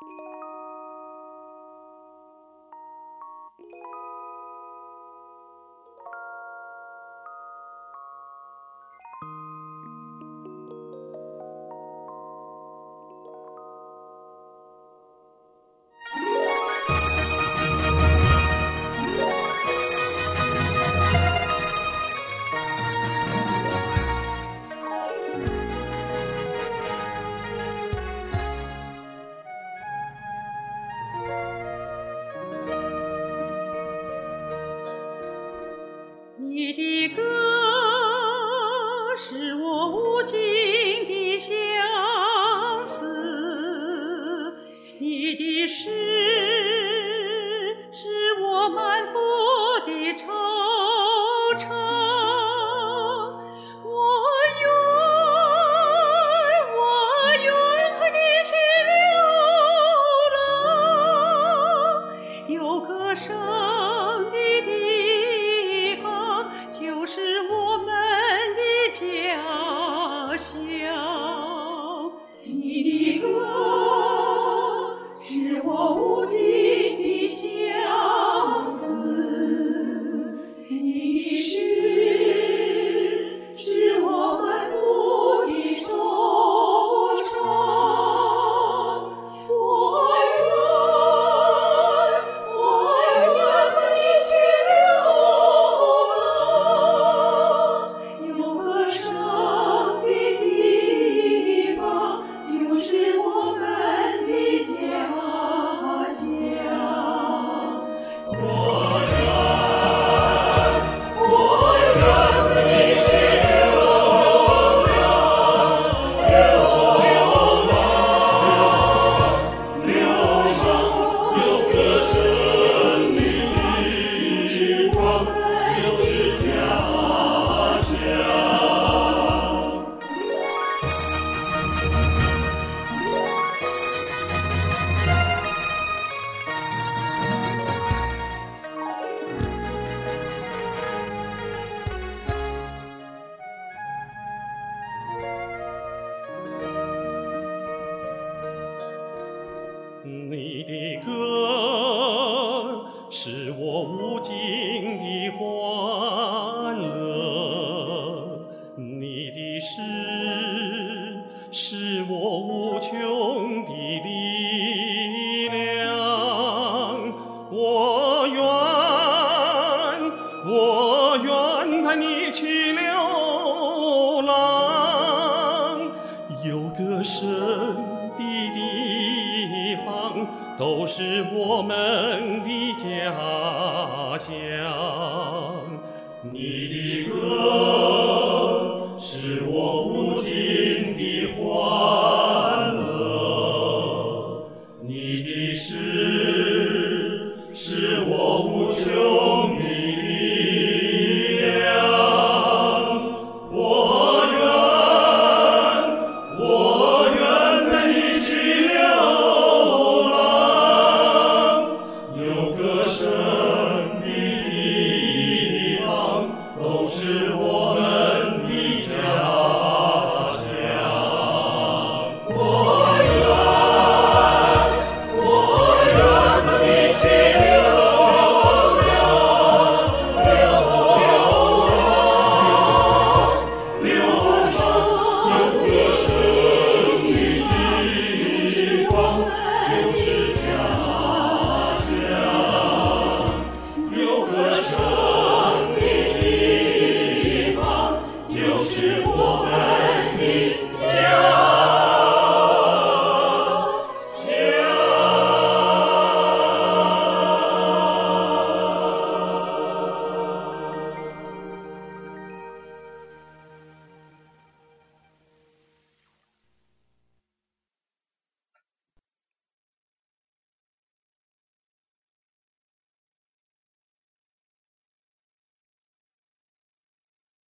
你的歌是我无尽的相思，你的诗是我满腹的惆怅。我愿和你去流浪，有歌声的地方就是我们的家乡。你的歌是我无尽的相思，你的诗是我满腹的惆怅。我愿和你去流浪，有歌声的地方就是我们的家乡。我愿和你去流浪，流浪，流浪，有歌声的地方就是家乡。你的歌是我无尽的欢乐，你的诗是我无穷的力量。我愿带你去流浪，有歌声的地方都是我们的家乡。你的歌